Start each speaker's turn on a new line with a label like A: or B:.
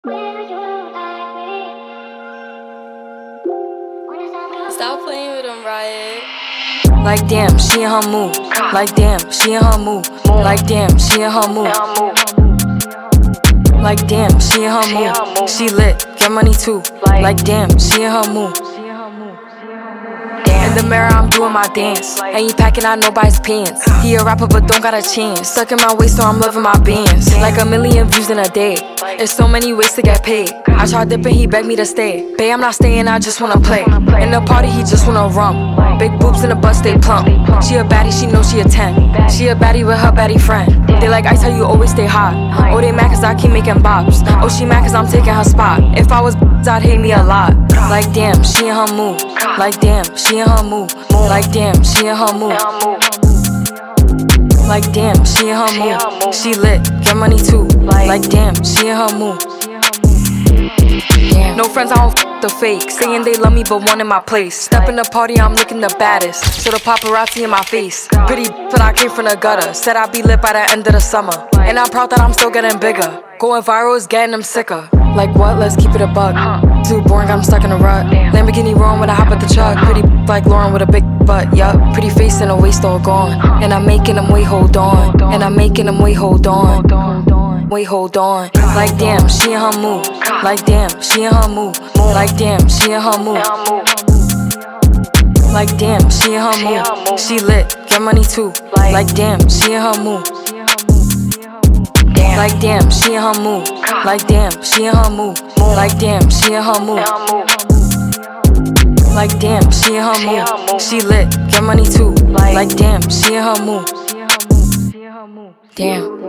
A: Stop playing with him, Riot.
B: Like damn, she in her mood. Like damn, she in her mood. Like damn, she in her mood. Like damn, she in her mood. She lit, get money too. Like damn, she in her mood. In the mirror, I'm doing my dance. Ain't packing out nobody's pants. He a rapper, but don't got a chance. Stuck in my waist, so I'm loving my bands. Like 1 million views in a day. There's so many ways to get paid. I tried dipping, he begged me to stay. Babe, I'm not staying, I just wanna play. In the party, he just wanna rum. Big boobs in the bus, they plump. She a baddie, she know she a 10. She a baddie with her baddie friend. They like ice, how you always stay hot. Oh, they mad cause I keep making bops. Oh, she mad cause I'm taking her spot. If I was I'd hate me a lot. Like damn, she in her mood. Like damn, she in her mood. Like damn, she in her mood. Like damn, she in her mood. She lit, get money too. Like damn, she in her mood. No friends, I don't f the fake. Saying they love me but one in my place. Step in the party, I'm looking the baddest. So the paparazzi in my face. Pretty but I came from the gutter. Said I'd be lit by the end of the summer. And I'm proud that I'm still getting bigger. Going viral is getting them sicker. Like what? Let's keep it a buck. Too boring, I'm stuck in a rut. Lamborghini roaring when I hop at the truck. Pretty like Lauren with a big butt, yup. Pretty face and a waist all gone. And I'm making them wait, hold on. And I'm making them wait, hold on. Wait, hold on. Like damn, she in her mood. Like damn, she in her mood. Like damn, she in her mood. Like damn, she in her mood. She lit, get money too. Like damn, she in her mood. Like damn, she in her mood. Like damn, she in her mood. Like damn, she in her mood. Like damn, she in her mood. She lit, get money too. Like damn, she in her mood. Damn.